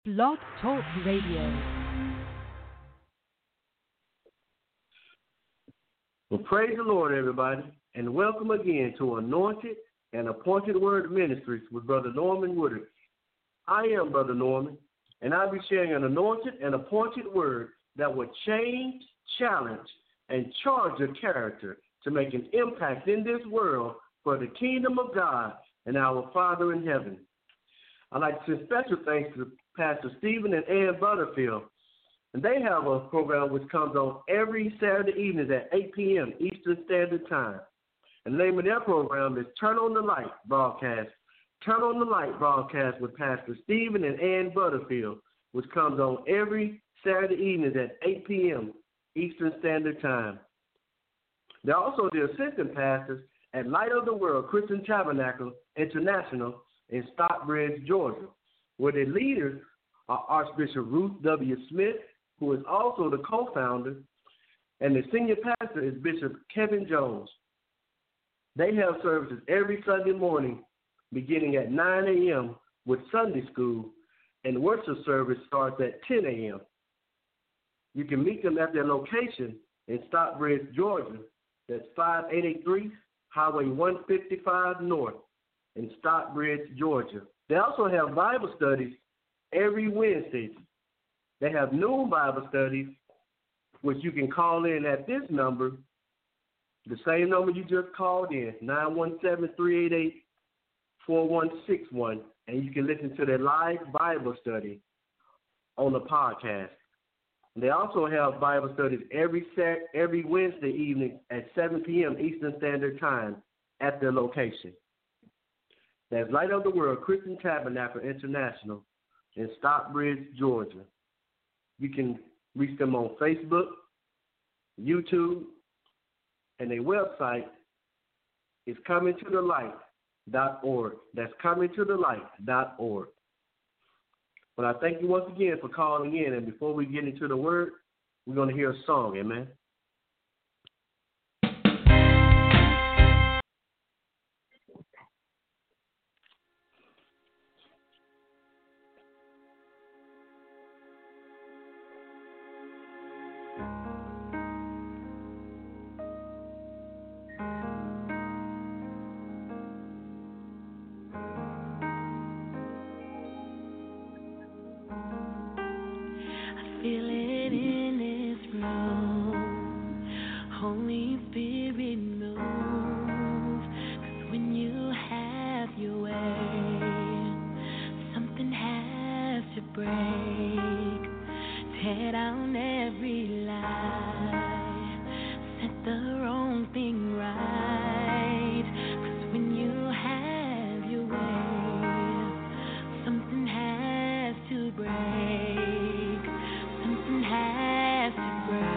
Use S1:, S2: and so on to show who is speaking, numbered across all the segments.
S1: Blog Talk Radio.
S2: Well, praise the Lord, everybody, and welcome again to Anointed and Appointed Word Ministries with Brother Norman Woodard. I am Brother Norman, and I'll be sharing an anointed and appointed word that will change, challenge, and charge your character to make an impact in this world for the kingdom of God and our Father in heaven. I'd like to say special thanks to Pastor Stephen and Ann Butterfield. And they have a program which comes on every Saturday evening at 8 p.m. Eastern Standard Time. And the name of their program is Turn on the Light Broadcast. Turn on the Light Broadcast with Pastor Stephen and Ann Butterfield, which comes on every Saturday evening at 8 p.m. Eastern Standard Time. They're also the assistant pastors at Light of the World Christian Tabernacle International in Stockbridge, Georgia, where the leaders are Archbishop Ruth W. Smith, who is also the co-founder, and the senior pastor is Bishop Kevin Jones. They have services every Sunday morning beginning at 9 a.m. with Sunday school, and worship service starts at 10 a.m. You can meet them at their location in Stockbridge, Georgia. That's 5883 Highway 155 North in Stockbridge, Georgia. They also have Bible studies every Wednesday. They have noon Bible studies, which you can call in at this number, the same number you just called in, 917-388-4161, and you can listen to their live Bible study on the podcast. They also have Bible studies every Wednesday evening at 7 p.m. Eastern Standard Time at their location. That's Light of the World Christian Tabernacle International in Stockbridge, Georgia. You can reach them on Facebook, YouTube, and their website is comingtothelight.org. That's comingtothelight.org. But I thank you once again for calling in, and before we get into the word, we're going to hear a song, amen?
S3: Feel it in this room. Holy Spirit move. 'Cause when you have your way, something has to break. Tear down every lie. Set the wrong thing right. 'Cause when you have your way, something has to break. Has to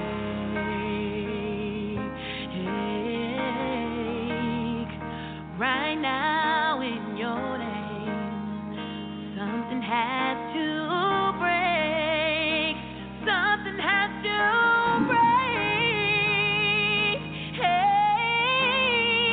S3: break right now in your name. Something has to break. Something has to break. Hey.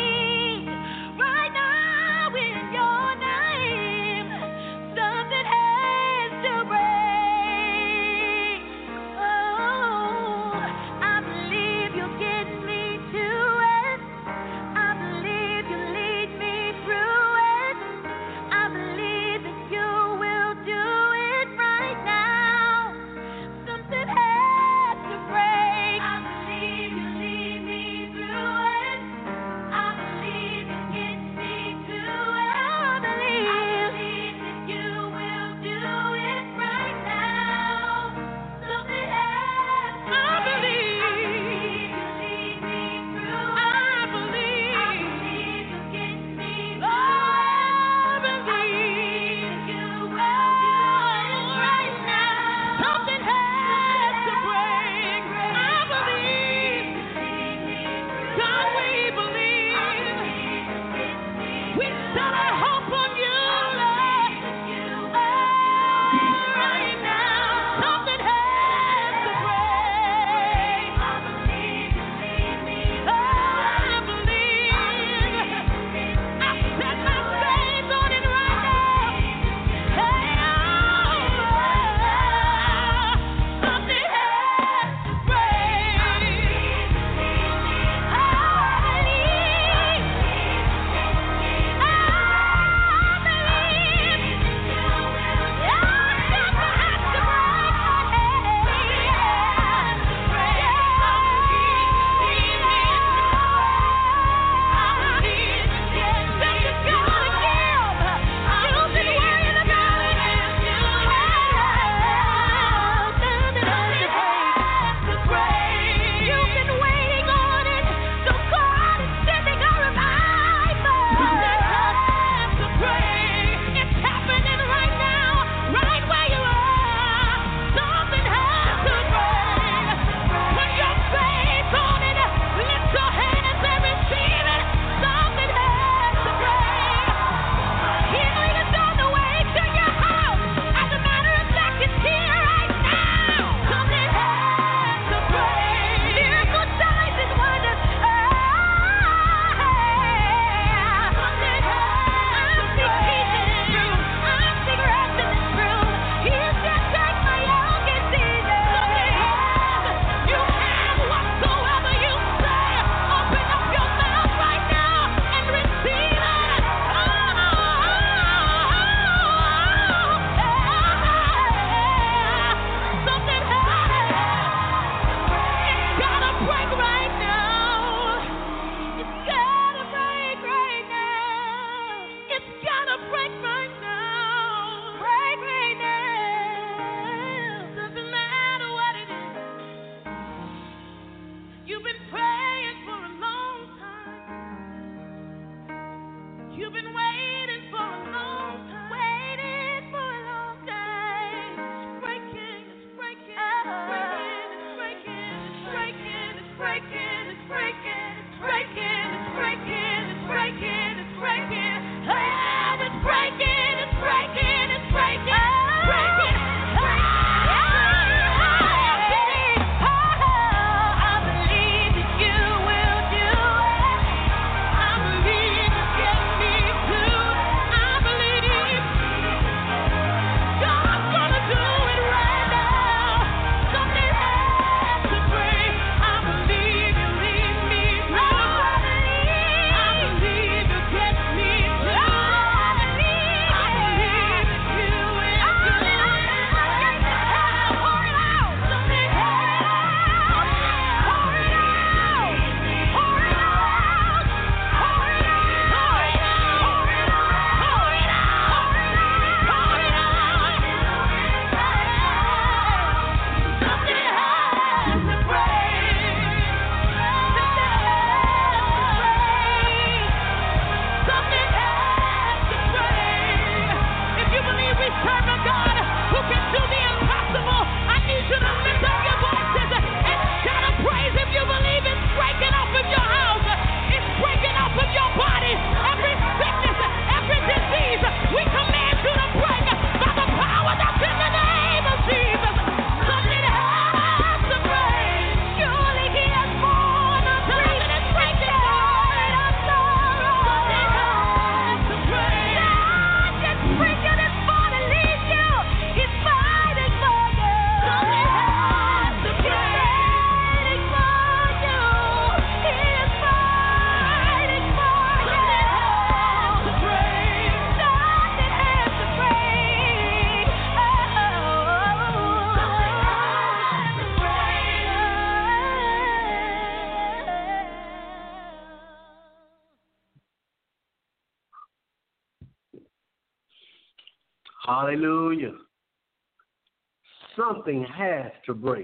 S2: Hallelujah. Something has to break.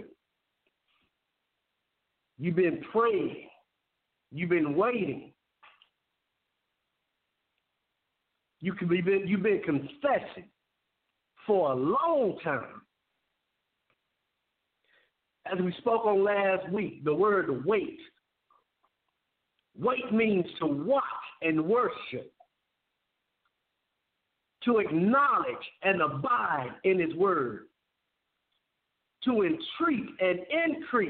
S2: You've been praying. You've been waiting. You've been confessing for a long time. As we spoke on last week, the word wait. Wait means to watch and worship, to acknowledge and abide in his word, to entreat and increase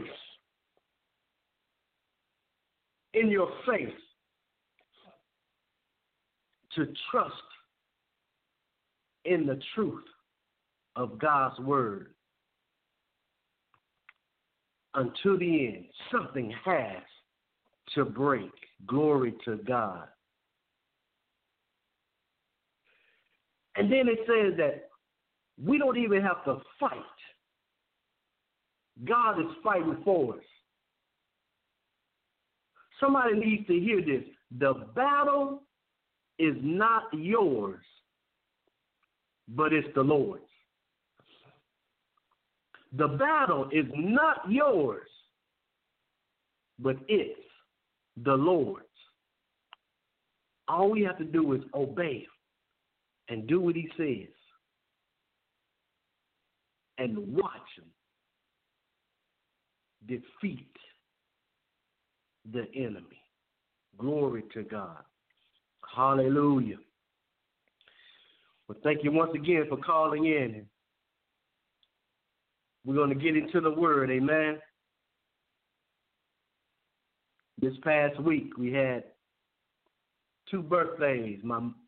S2: in your faith, to trust in the truth of God's word. Until the end, something has to break. Glory to God. And then it says that we don't even have to fight. God is fighting for us. Somebody needs to hear this. The battle is not yours, but it's the Lord's. The battle is not yours, but it's the Lord's. All we have to do is obey him and do what he says and watch him defeat the enemy. Glory to God. Hallelujah. Well, thank you once again for calling in. We're going to get into the word, amen. This past week, we had 2 birthdays.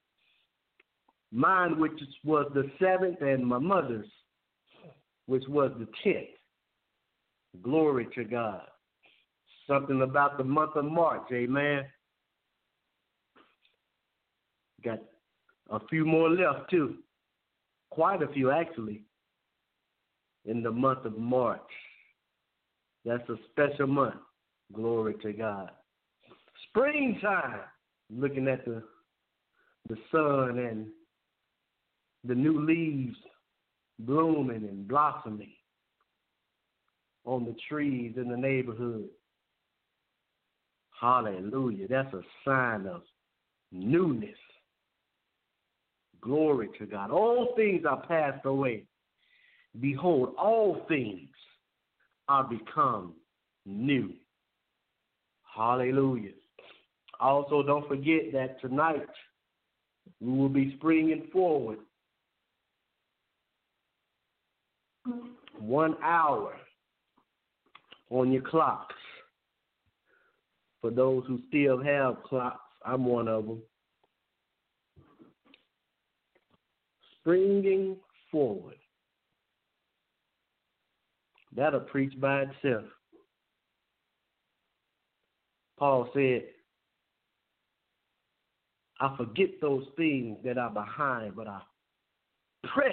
S2: Mine, which was the 7th, and my mother's, which was the 10th. Glory to God. Something about the month of March, amen. Got a few more left, too. Quite a few, actually, in the month of March. That's a special month. Glory to God. Springtime. Looking at the sun and the new leaves blooming and blossoming on the trees in the neighborhood. Hallelujah. That's a sign of newness. Glory to God. All things are passed away. Behold, all things are become new. Hallelujah. Also, don't forget that tonight we will be springing forward 1 hour on your clocks. For those who still have clocks, I'm one of them. Springing forward. That'll preach by itself. Paul said, I forget those things that are behind, but I press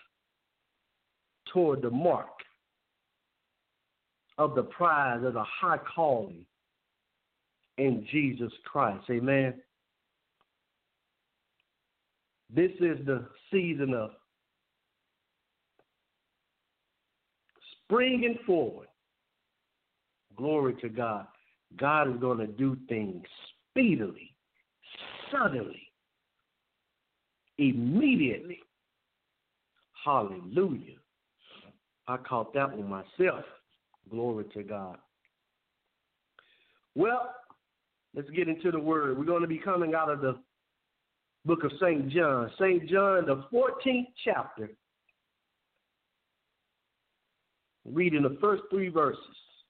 S2: toward the mark of the prize of the high calling in Jesus Christ. Amen. This is the season of springing forward. Glory to God. God is going to do things speedily, suddenly, immediately. Hallelujah. I caught that one myself. Glory to God. Well, let's get into the word. We're going to be coming out of the book of St. John. St. John, the 14th chapter. Reading the first 3 verses.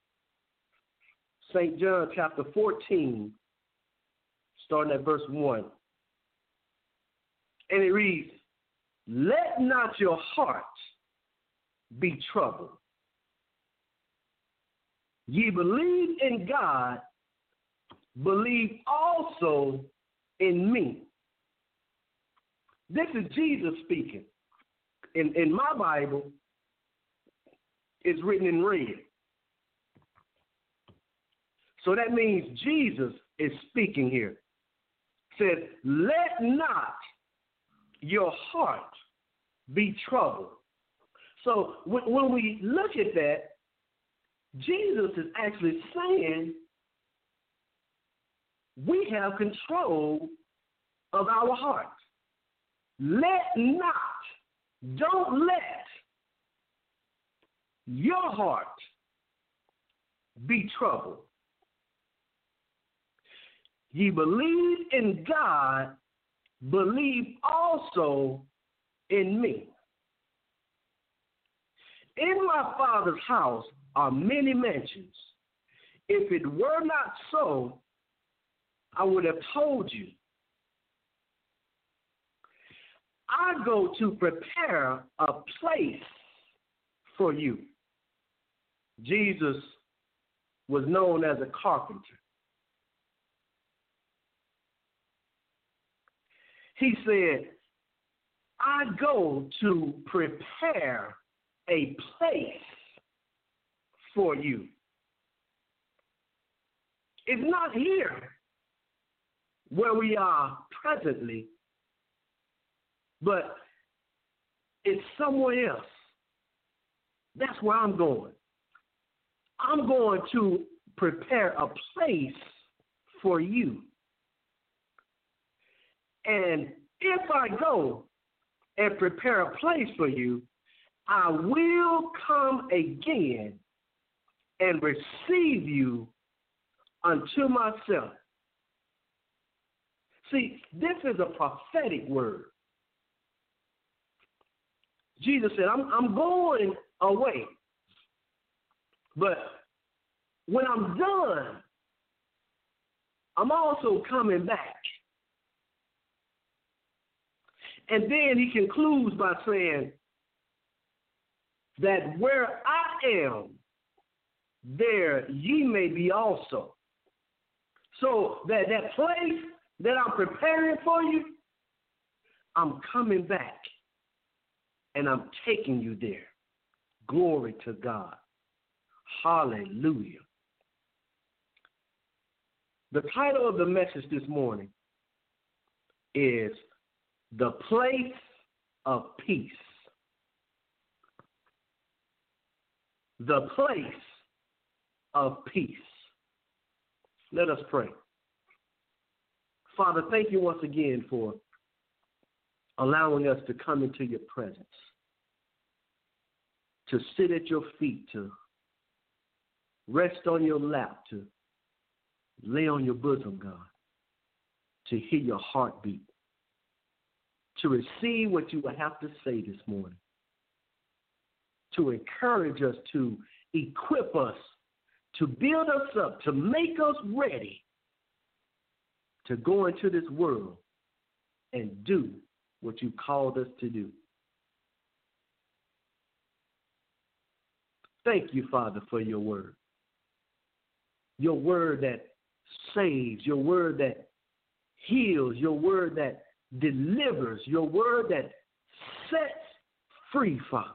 S2: St. John chapter 14, starting at verse 1. And it reads, let not your heart be troubled. Ye believe in God, believe also in me. This is Jesus speaking. In my Bible, it's written in red. So that means Jesus is speaking here. It says, let not your heart be troubled. So when we look at that, Jesus is actually saying we have control of our hearts. Don't let your heart be troubled. Ye believe in God, believe also in me. In my Father's house are many mansions. If it were not so, I would have told you. I go to prepare a place for you. Jesus was known as a carpenter. He said, I go to prepare a place for you. It's not here where we are presently, but it's somewhere else. That's where I'm going. I'm going to prepare a place for you. And if I go and prepare a place for you, I will come again and receive you unto myself. See, this is a prophetic word. Jesus said, I'm going away. But when I'm done, I'm also coming back. And then he concludes by saying that where I am, there ye may be also. So that place that I'm preparing for you, I'm coming back and I'm taking you there. Glory to God. Hallelujah. The title of the message this morning is The Place of Peace. The place of peace. Let us pray. Father, thank you once again for allowing us to come into your presence, to sit at your feet, to rest on your lap, to lay on your bosom, God, to hear your heartbeat, to receive what you will have to say this morning, to encourage us, to equip us, to build us up, to make us ready to go into this world and do what you called us to do. Thank you, Father, for your word that saves, your word that heals, your word that delivers, your word that sets free, Father,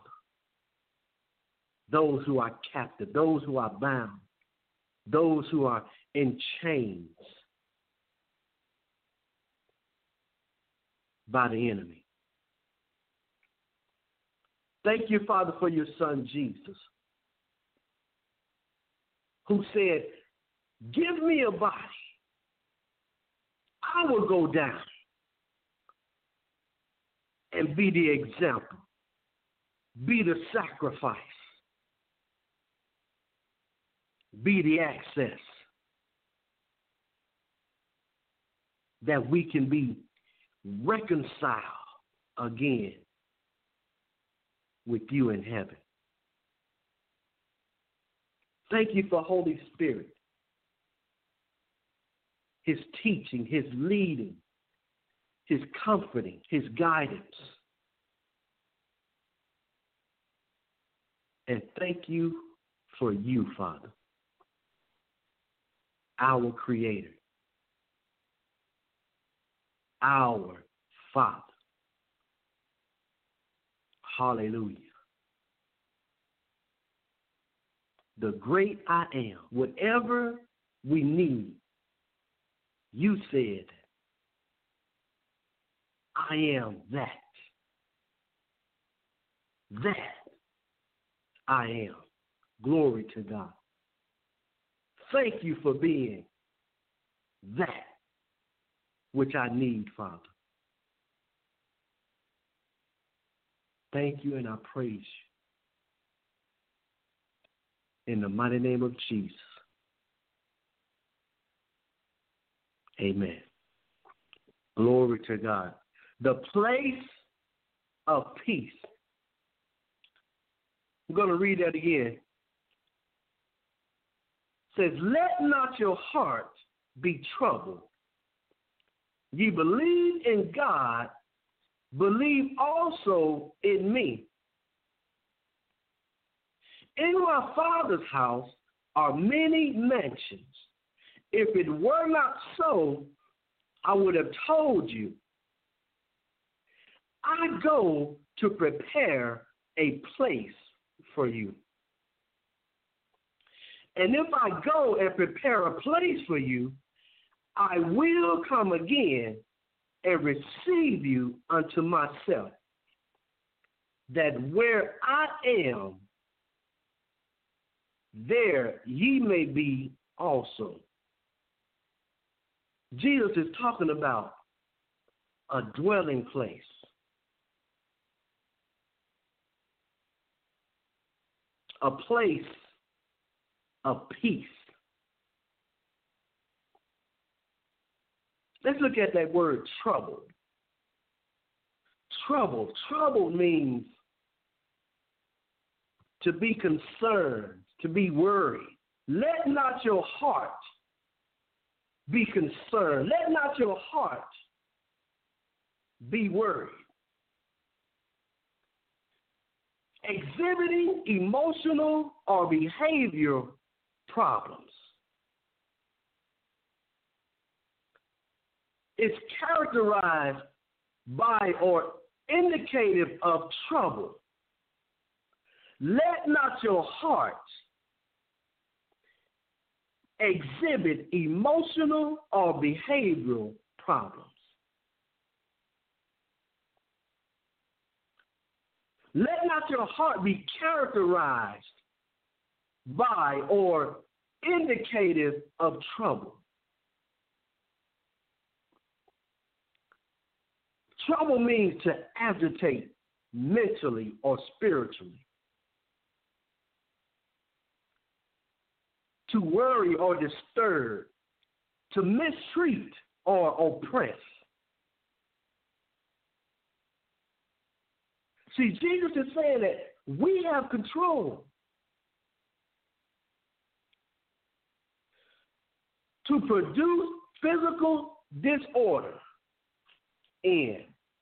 S2: those who are captive, those who are bound, those who are in chains by the enemy. Thank you, Father, for your son, Jesus, who said, give me a body. I will go down and be the example, be the sacrifice, be the access that we can be reconciled again with you in heaven. Thank you for Holy Spirit, his teaching, his leading, his comforting, his guidance. And thank you for you, Father, our Creator, our Father. Hallelujah. The great I am. Whatever we need, you said, I am that. that I am. Glory to God. Thank you for being that which I need, Father. Thank you, and I praise you. In the mighty name of Jesus. Amen. Glory to God. The place of peace. I'm going to read that again. It says, let not your heart be troubled. Ye believe in God, believe also in me. In my Father's house are many mansions. If it were not so, I would have told you. I go to prepare a place for you. And if I go and prepare a place for you, I will come again and receive you unto myself, that where I am, there ye may be also. Jesus is talking about a dwelling place. A place of peace. Let's look at that word trouble. Trouble. Trouble means to be concerned, to be worried. Let not your heart be concerned. Let not your heart be worried. Exhibiting emotional or behavioral problems. It's characterized by or indicative of trouble. Let not your heart exhibit emotional or behavioral problems. Let not your heart be characterized by or indicative of trouble. Trouble means to agitate mentally or spiritually. To worry or disturb, to mistreat or oppress. See, Jesus is saying that we have control to produce physical disorder in.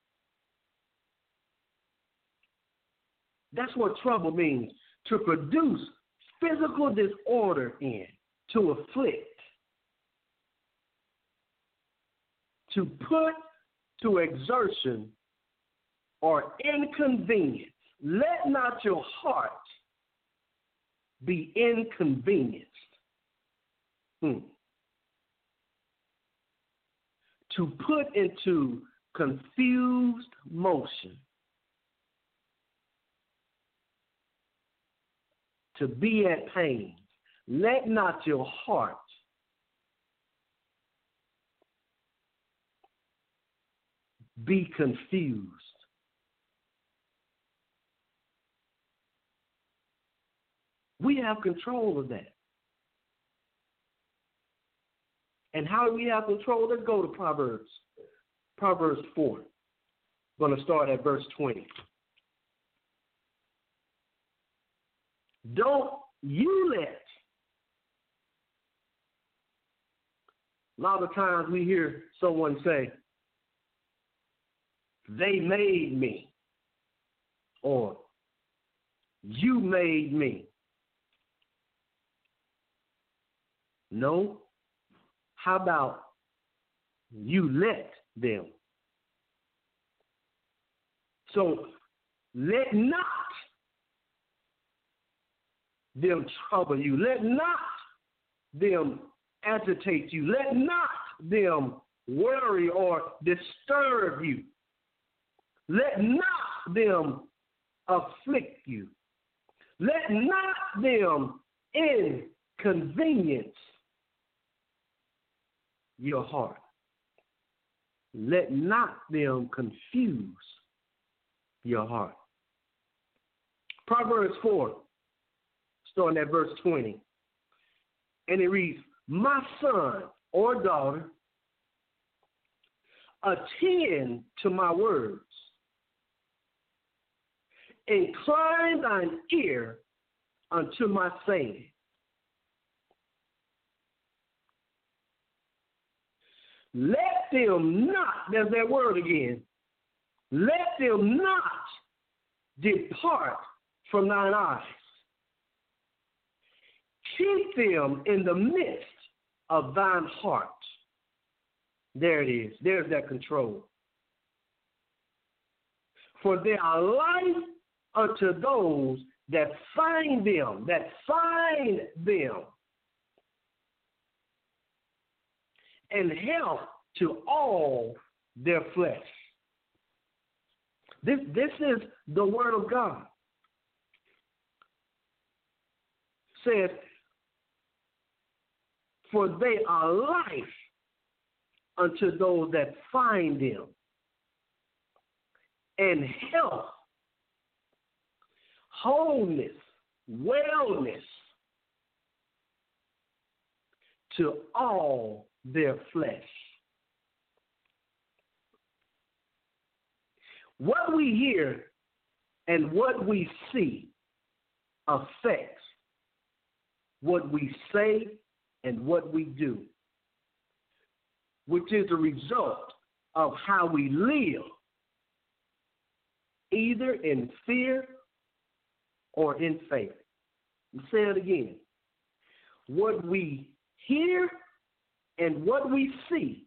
S2: That's what trouble means, to produce physical disorder in, to afflict, to put to exertion or inconvenience. Let not your heart be inconvenienced. To put into confused motion. To be at pain. Let not your heart be confused. We have control of that. And how do we have control? Let's go to Proverbs. Proverbs 4. I'm going to start at verse 20. Don't you let. A lot of times we hear someone say, they made me, or you made me. No. How about you let them? So let not them trouble you. Let not them agitate you. Let not them worry or disturb you. Let not them afflict you. Let not them inconvenience your heart. Let not them confuse your heart. Proverbs 4, starting at verse 20. And it reads, my son or daughter, attend to my words. Incline thine ear unto my saying. Let them not, there's that word again, let them not depart from thine eyes. Keep them in the midst of thine heart. There it is. There's that control. For they are life unto those that find them, and health to all their flesh. This is the word of God. Says, for they are life unto those that find them, and health, wholeness, wellness to all their flesh. What we hear and what we see affects what we say and what we do, which is a result of how we live, either in fear or in faith. I'll say it again. What we hear and what we see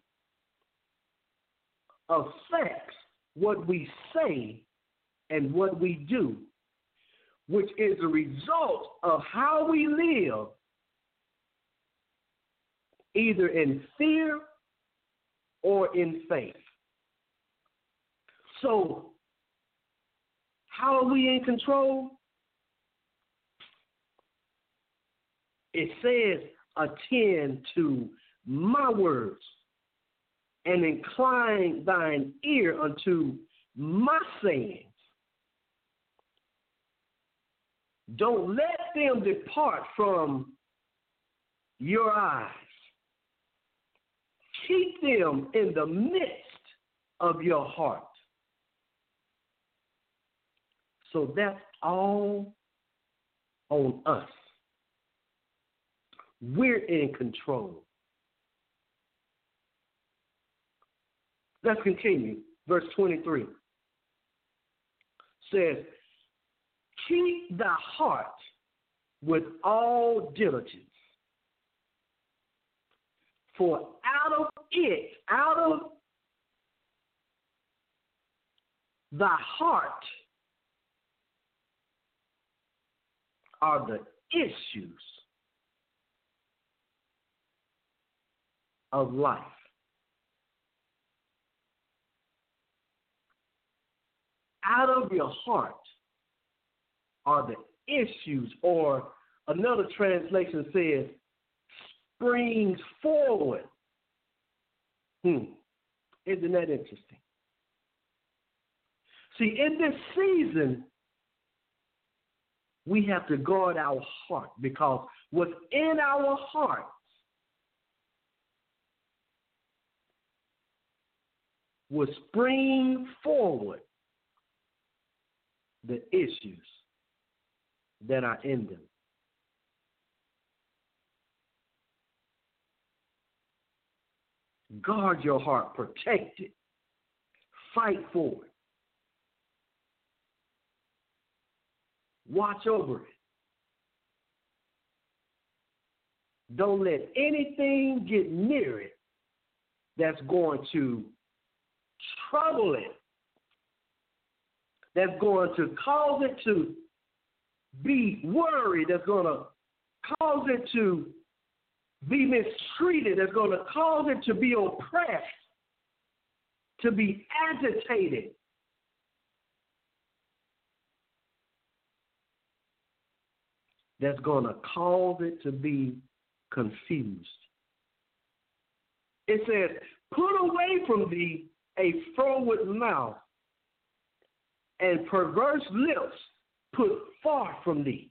S2: affects what we say and what we do, which is a result of how we live, either in fear or in faith. So, how are we in control? It says, attend to my words and incline thine ear unto my sayings. Don't let them depart from your eyes. Keep them in the midst of your heart. So that's all on us. We're in control. Let's continue. Verse 23 says, keep thy heart with all diligence, for out of thy heart are the issues of life. Out of your heart are the issues, or another translation says, springs forward. Isn't that interesting? See, in this season, we have to guard our heart, because what's in our heart will spring forward the issues that are in them. Guard your heart, protect it, fight for it, watch over it. Don't let anything get near it that's going to trouble it, that's going to cause it to be worried, that's going to cause it to be mistreated, that's going to cause it to be oppressed, to be agitated. that's going to cause it to be confused. It says, put away from thee a froward mouth, and perverse lips put far from thee.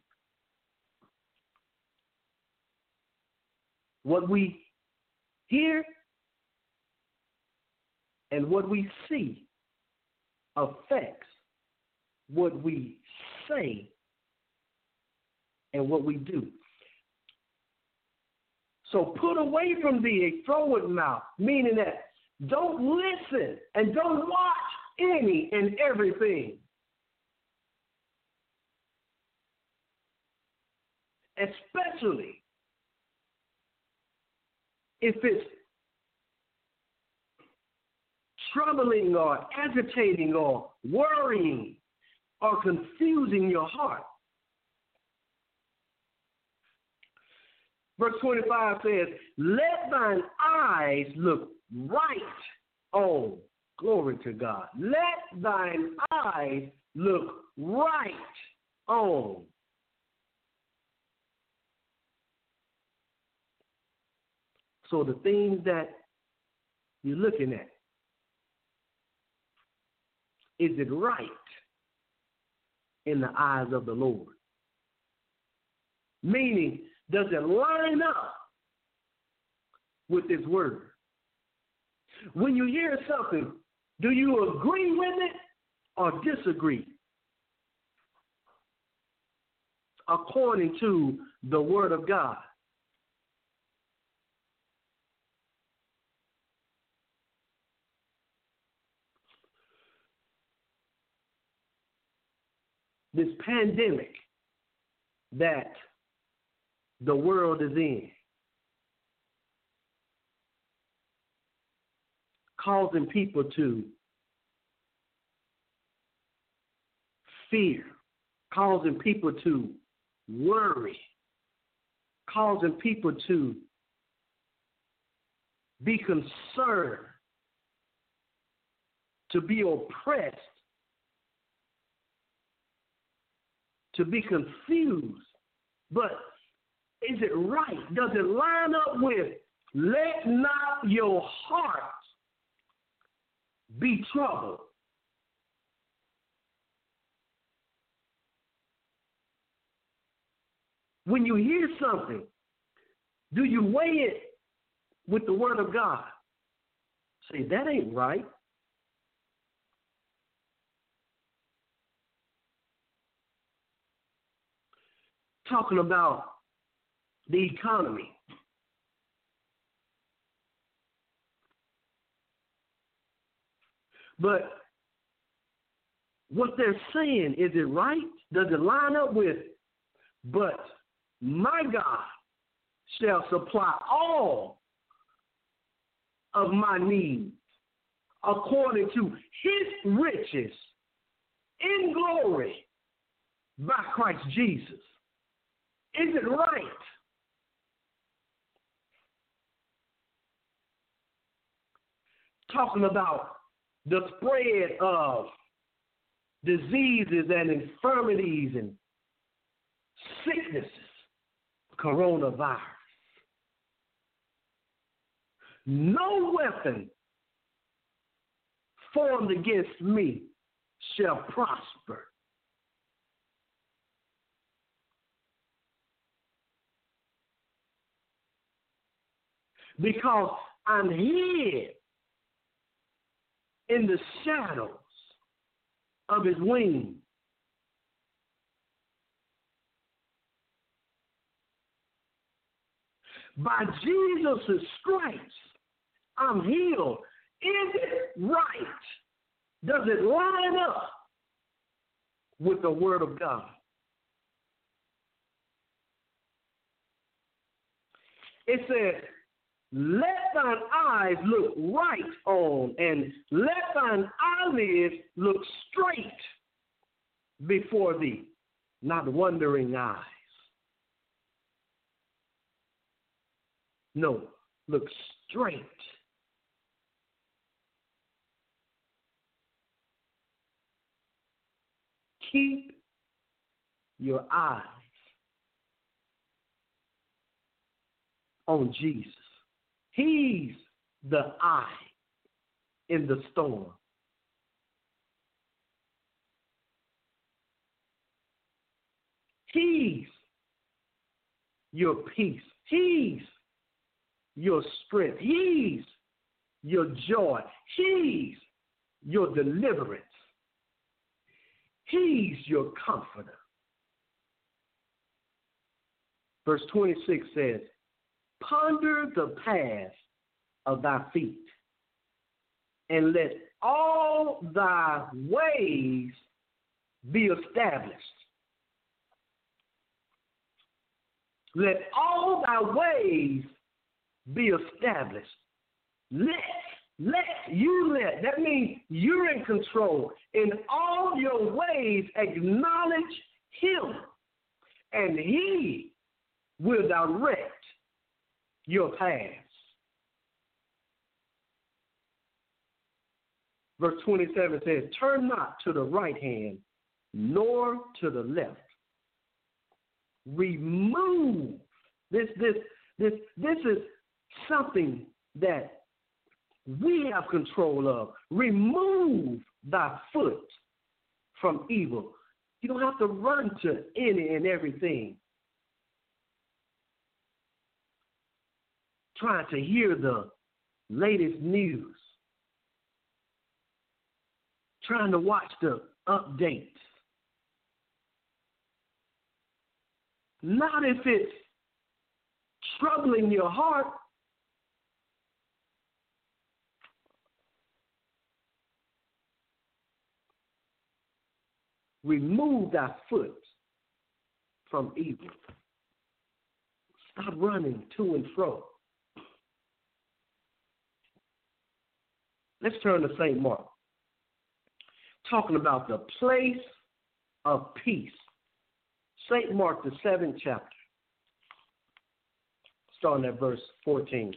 S2: What we hear and what we see affects what we say and what we do. So put away from thee a froward mouth, meaning that don't listen and don't watch any and everything. Especially if it's troubling or agitating or worrying or confusing your heart. Verse 25 says, let thine eyes look right on. Glory to God. Let thine eyes look right on. So the things that you're looking at, is it right in the eyes of the Lord? Meaning, does it line up with His word? When you hear something, do you agree with it or disagree? According to the word of God. This pandemic that the world is in, causing people to fear, causing people to worry, causing people to be concerned, to be oppressed, to be confused. But is it right? Does it line up with let not your heart be troubled? When you hear something, do you weigh it with the word of God? Say, that ain't right. Talking about the economy. But what they're saying, is it right? Does it line up with, but my God shall supply all of my needs according to His riches in glory by Christ Jesus. Is it right? Talking about the spread of diseases and infirmities and sicknesses, coronavirus. No weapon formed against me shall prosper. Because I'm hid in the shadows of His wings. By Jesus' stripes, I'm healed. Is it right? Does it line up with the word of God? It says, let thine eyes look right on, and let thine eyelids look straight before thee, not wandering eyes. No, look straight. Keep your eyes on Jesus. He's the eye in the storm. He's your peace. He's your strength. He's your joy. He's your deliverance. He's your comforter. Verse 26 says, ponder the path of thy feet, and let all thy ways be established. Let all thy ways be established. That means you're in control. In all your ways, acknowledge him, and he will direct your paths. Verse 27 says, turn not to the right hand, nor to the left. Remove. This is something that we have control of. Remove thy foot from evil. You don't have to run to any and everything, trying to hear the latest news, trying to watch the updates. Not if it's troubling your heart. Remove thy foot from evil. Stop running to and fro. Let's turn to St. Mark, talking about the place of peace. St. Mark, the 7th chapter, starting at verse 14.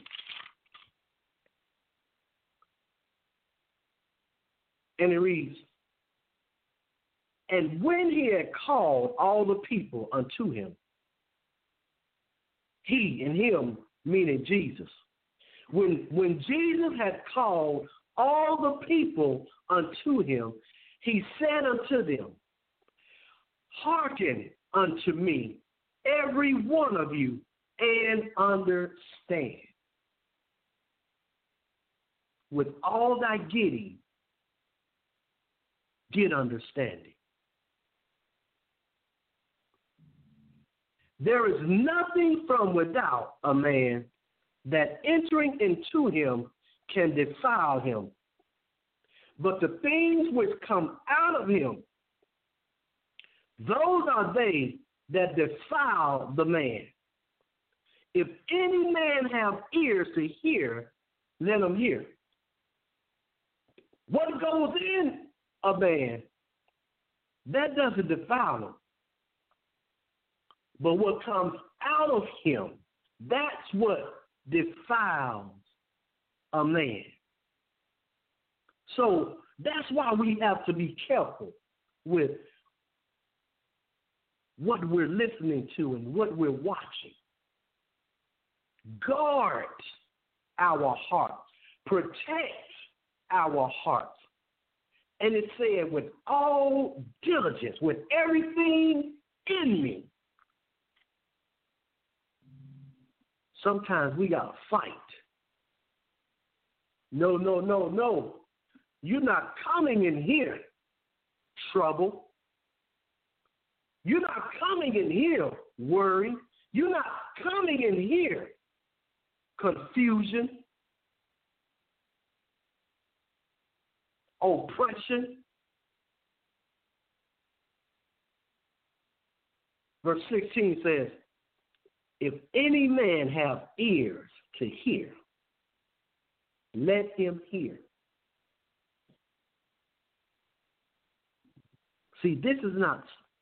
S2: And it reads, and when he had called all the people unto him, he and him, meaning Jesus, when Jesus had called all the people unto him, he said unto them, hearken unto me, every one of you, and understand. With all thy getting, get understanding. There is nothing from without a man that entering into him can defile him, but the things which come out of him, those are they that defile the man. If any man have ears to hear, let him hear. What goes in a man, that doesn't defile him. But what comes out of him, that's what defiles a man. So that's why we have to be careful with what we're listening to and what we're watching. Guard our hearts. Protect our hearts. And it said, with all diligence, with everything in me. Sometimes we got to fight. No. You're not coming in here, trouble. You're not coming in here, worry. You're not coming in here, confusion, oppression. Verse 16 says, if any man have ears to hear, let him hear. See, this is not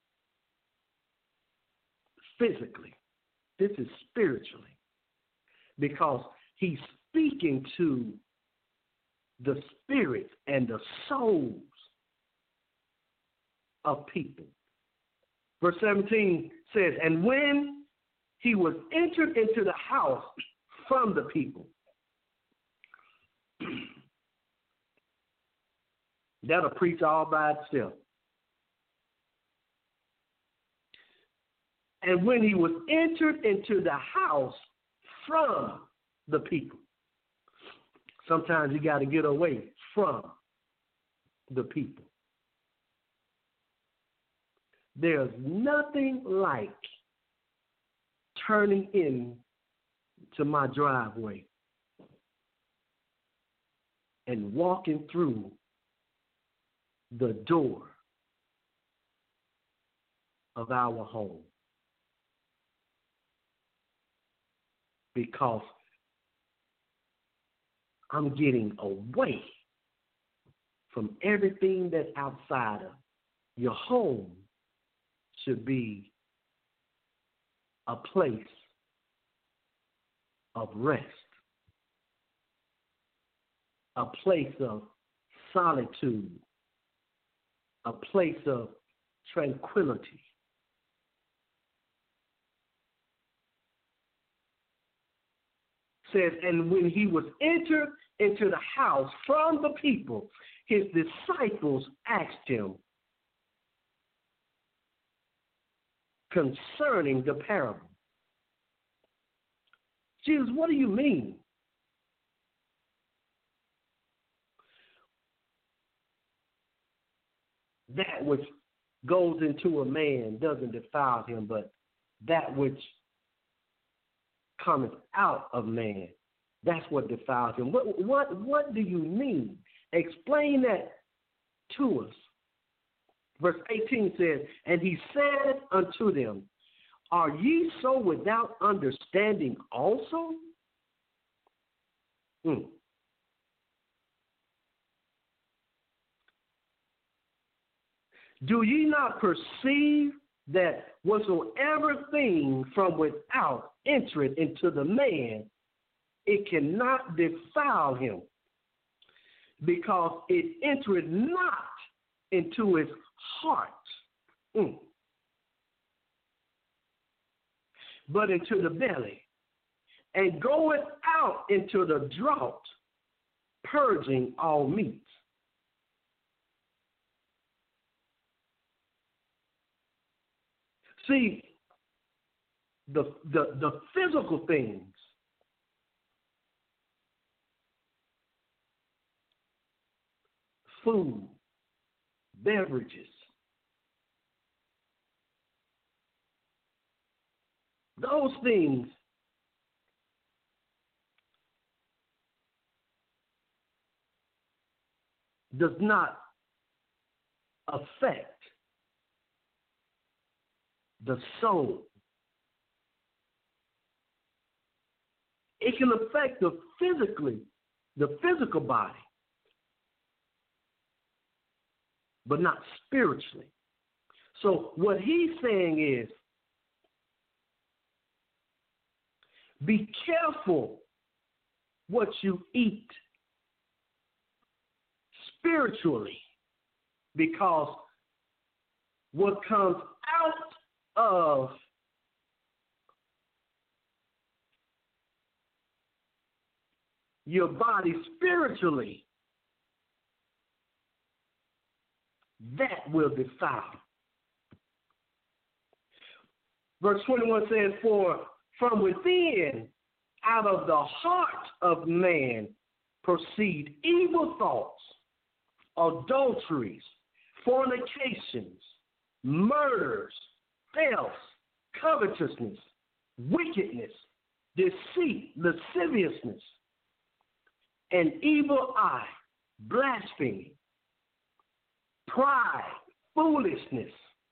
S2: physically. This is spiritually. Because he's speaking to the spirits and the souls of people. Verse 17 says, and when he was entered into the house, from the people. That'll preach all by itself. And when he was entered into the house from the people. Sometimes you got to get away from the people. There's nothing like turning in to my driveway and walking through the door of our home. Because I'm getting away from everything that's outside of your home. Should be a place of rest, a place of solitude, a place of tranquility. Says, and when he was entered into the house from the people, his disciples asked him concerning the parable. Jesus, what do you mean? That which goes into a man doesn't defile him, but that which cometh out of man, that's what defiles him. What do you mean? Explain that to us. Verse 18 says, and he said unto them, are ye so without understanding also? Do ye not perceive that whatsoever thing from without entereth into the man, it cannot defile him, because it entereth not into his heart, but into the belly, and goeth out into the draught, purging all meats. See, the physical things food, beverages, those things does not affect the soul. It can affect the physical body, but not spiritually. So what he's saying is, be careful what you eat spiritually, because what comes out of your body spiritually, that will defile. Verse 21 says, for from within, out of the heart of man, proceed evil thoughts, adulteries, fornications, murders, thefts, covetousness, wickedness, deceit, lasciviousness, an evil eye, blasphemy, pride, foolishness.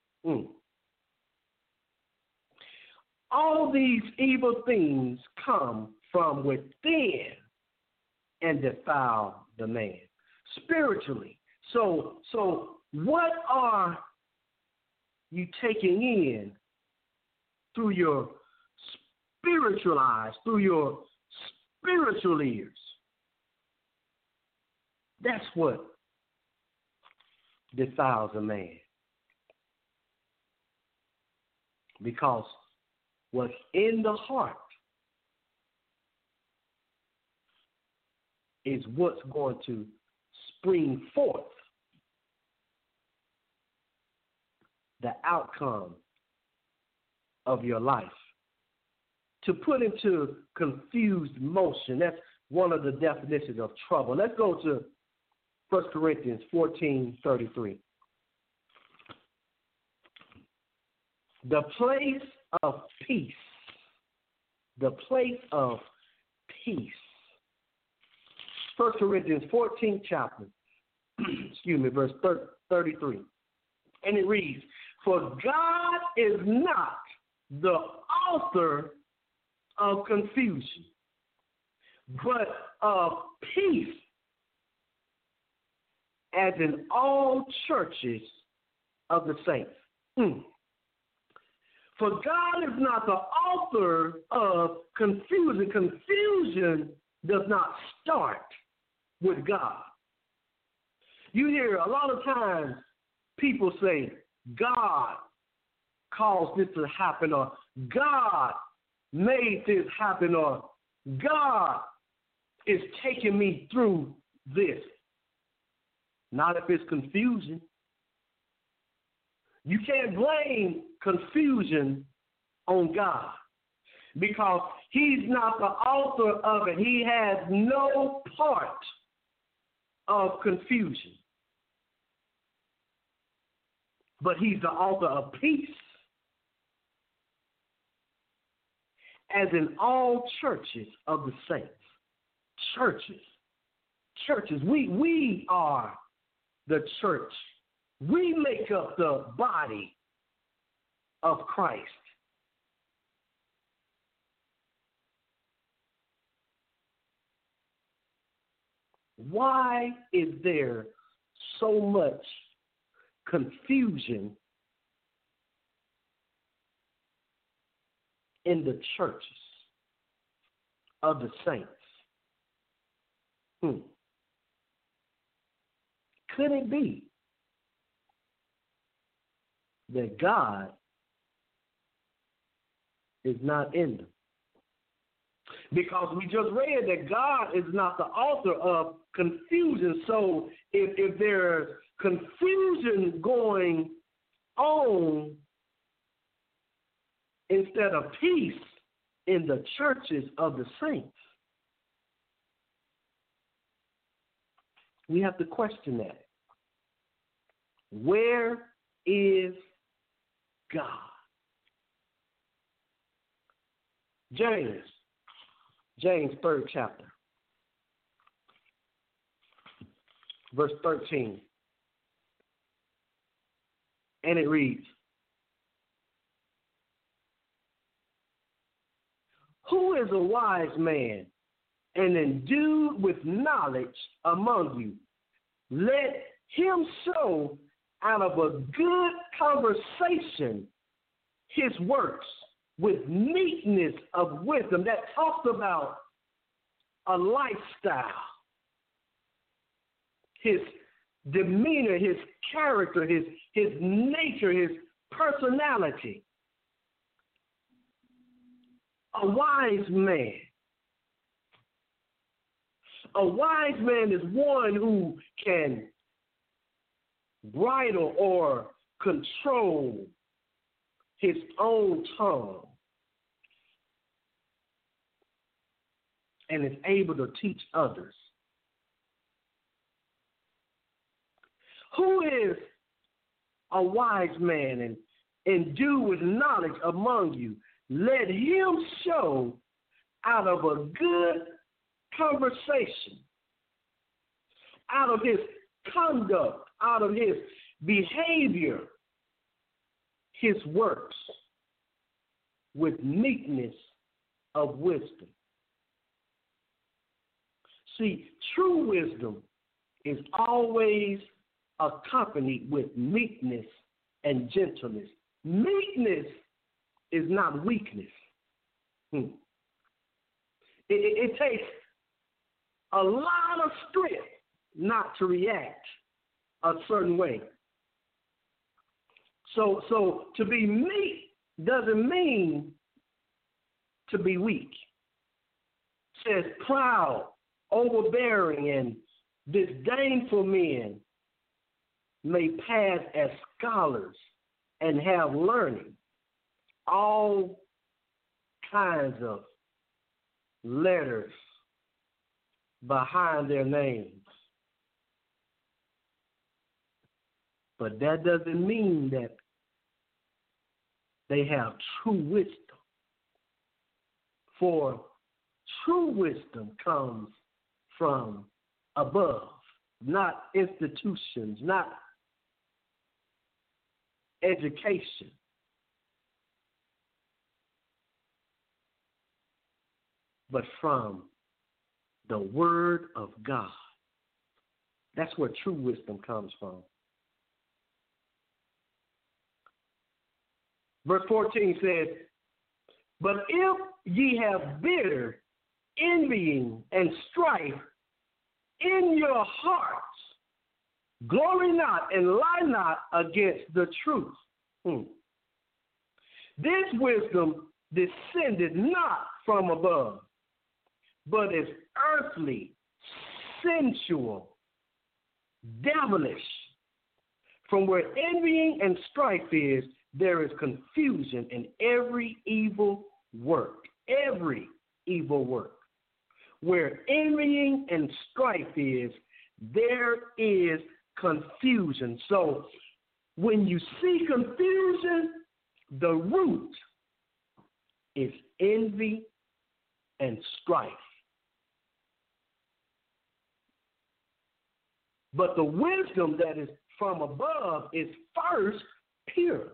S2: All these evil things come from within and defile the man spiritually. So what are you taking in through your spiritual eyes, through your spiritual ears? That's what defiles a man. Because what's in the heart is what's going to spring forth the outcome of your life. To put into confused motion, that's one of the definitions of trouble. Let's go to 1 Corinthians 14:33. The place of peace. The place of peace. 1 Corinthians 14th chapter, verse 33. And it reads, "For God is not the author of confusion, but of peace, as in all churches of the saints." For God is not the author of confusion. Confusion does not start with God. You hear a lot of times people say, God caused this to happen, or God made this happen, or God is taking me through this. Not if it's confusion. You can't blame confusion on God because he's not the author of it. He has no part of confusion. But he's the author of peace. As in all churches of the saints. Churches. We are the church. We make up the body of Christ. Why is there so much confusion in the churches of the saints? Could it be that God is not in them? Because we just read that God is not the author of confusion. So if there's confusion going on instead of peace in the churches of the saints, we have to question that. Where is God? James 3rd chapter, verse 13. And it reads, "Who is a wise man and endued with knowledge among you? Let him show out of a good conversation his works with meekness of wisdom." That talks about a lifestyle, his demeanor, his character, his nature, his personality. A wise man. A wise man is one who can bridle or control his own tongue and is able to teach others. Who is a wise man and endued with knowledge among you? Let him show out of a good conversation, out of his conduct, out of his behavior, his works with meekness of wisdom. See, true wisdom is always accompanied with meekness and gentleness. Meekness is not weakness. It takes a lot of strength not to react a certain way. So to be meek doesn't mean to be weak. It says proud overbearing and disdainful men may pass as scholars and have learning, all kinds of letters behind their names. But that doesn't mean that they have true wisdom. For true wisdom comes from above, not institutions, not education. But from the Word of God. That's where true wisdom comes from. Verse 14 says, but if ye have bitter envying and strife in your hearts, glory not and lie not against the truth. This wisdom descended not from above, but is earthly, sensual, devilish. From where envying and strife is, there is confusion in every evil work. Every evil work. Where envying and strife is, there is confusion. So when you see confusion, the root is envy and strife. But the wisdom that is from above is first pure.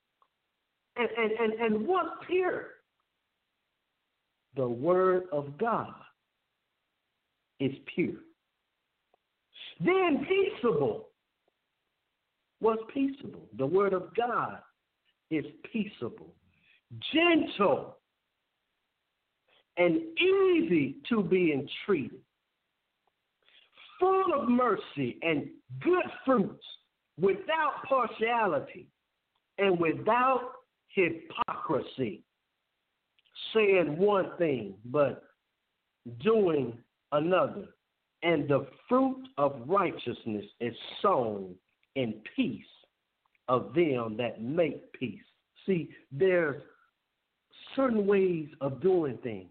S2: And what's pure? The Word of God is pure. Then peaceable. What's peaceable? The Word of God is peaceable, gentle, and easy to be entreated, full of mercy and good fruits, without partiality and without hypocrisy, saying one thing but doing another. And the fruit of righteousness is sown in peace of them that make peace. See, there's certain ways of doing things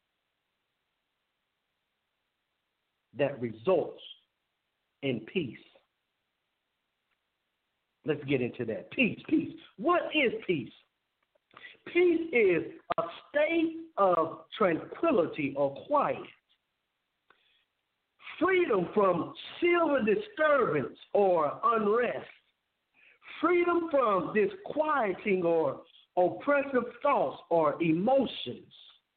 S2: that results in peace. Let's get into that. Peace. What is peace? Peace is a state of tranquility or quiet, freedom from civil disturbance or unrest, freedom from disquieting or oppressive thoughts or emotions,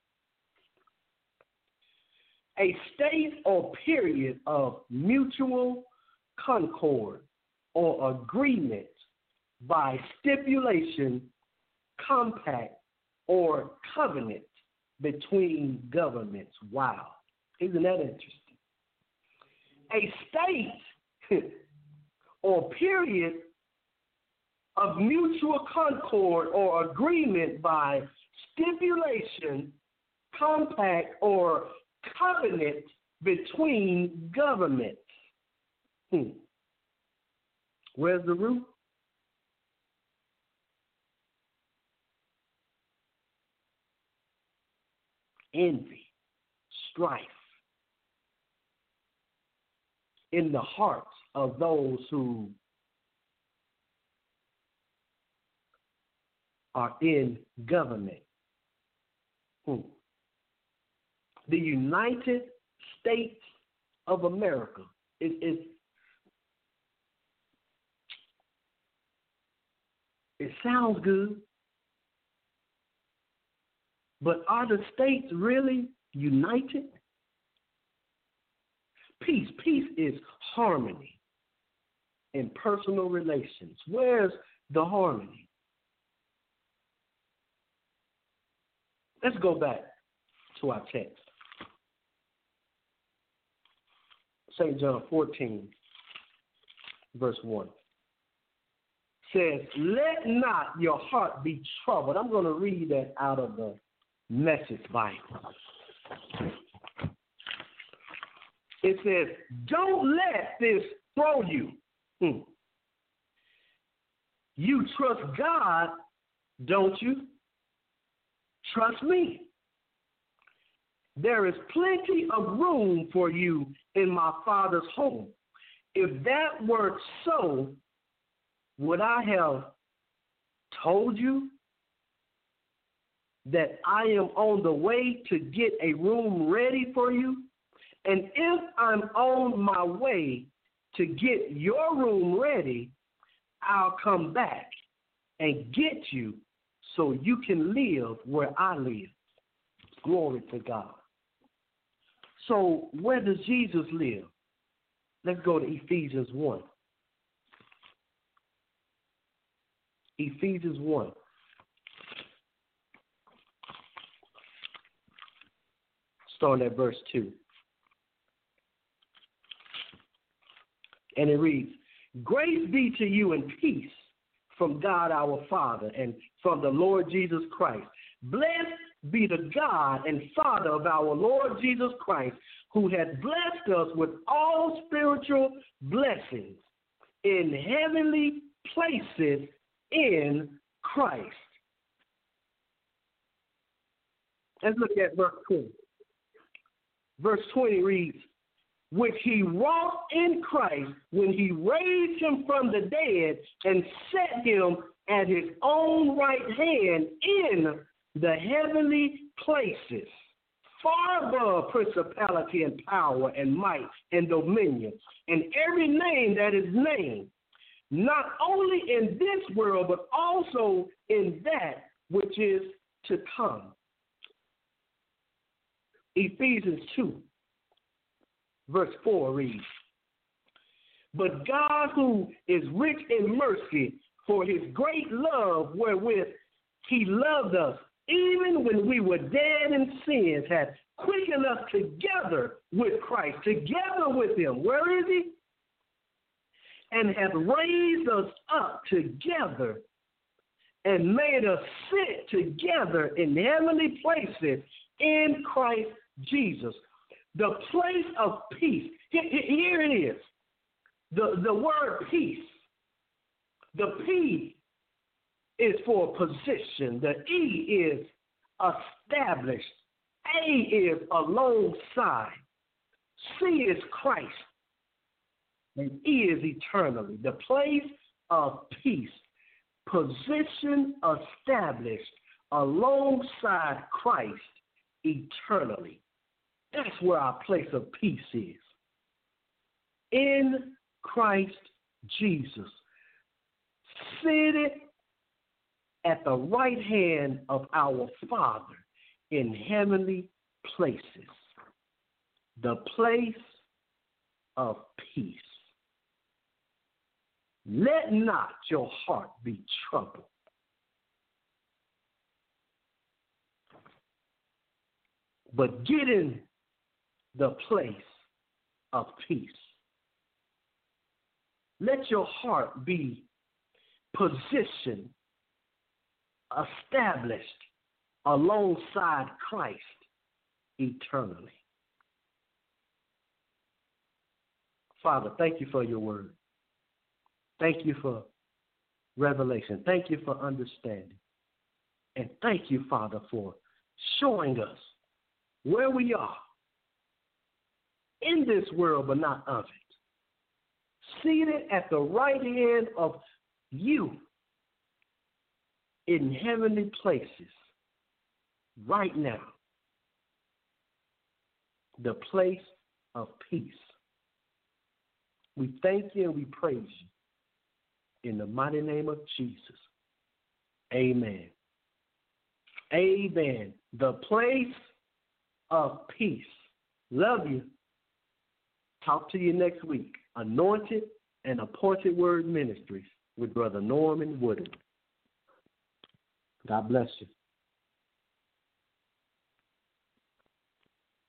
S2: a state or period of mutual concord or agreement by stipulation, compact, or covenant between governments. Wow. Isn't that interesting? A state or period of mutual concord or agreement by stipulation, compact, or covenant between governments. Where's the root? Envy, strife in the hearts of those who are in government. The United States of America it sounds good, but are the states really united? Peace is harmony in personal relations. Where's the harmony? Let's go back to our text. St. John 14, verse 1. Says, let not your heart be troubled. I'm going to read that out of the Message Bible. It says, don't let this throw you. You trust God, don't you? Trust me. There is plenty of room for you in my Father's home. If that were so, would I have told you that I am on the way to get a room ready for you? And if I'm on my way to get your room ready, I'll come back and get you so you can live where I live. Glory to God. So where does Jesus live? Let's go to Ephesians 1. Ephesians 1. Starting at verse 2. And it reads, grace be to you and peace from God our Father and from the Lord Jesus Christ. Blessed be the God and Father of our Lord Jesus Christ, who has blessed us with all spiritual blessings in heavenly places in Christ. Let's look at verse 20. Verse 20 reads, which he wrought in Christ when he raised him from the dead and set him at his own right hand in the heavenly places, far above principality and power and might and dominion, and every name that is named, not only in this world, but also in that which is to come. Ephesians 2. Verse 4 reads, but God, who is rich in mercy, for his great love wherewith he loved us, even when we were dead in sins, hath quickened us together with Christ, together with him. Where is he? And hath raised us up together and made us sit together in heavenly places in Christ Jesus. The place of peace. Here it is. The word peace. The P is for position. The E is established. A is alongside. C is Christ. And E is eternally. The place of peace. Position established alongside Christ eternally. That's where our place of peace is. In Christ Jesus, seated at the right hand of our Father in heavenly places, the place of peace. Let not your heart be troubled. But get in the place of peace. Let your heart be positioned, established alongside Christ eternally. Father, thank you for your word. Thank you for revelation. Thank you for understanding. And thank you, Father, for showing us where we are in this world, but not of it. Seated at the right hand of you in heavenly places right now. The place of peace. We thank you and we praise you in the mighty name of Jesus. Amen. Amen. The place of peace. Love you. Talk to you next week. Anointed and Appointed Word Ministries with Brother Norman Woodard. God bless you.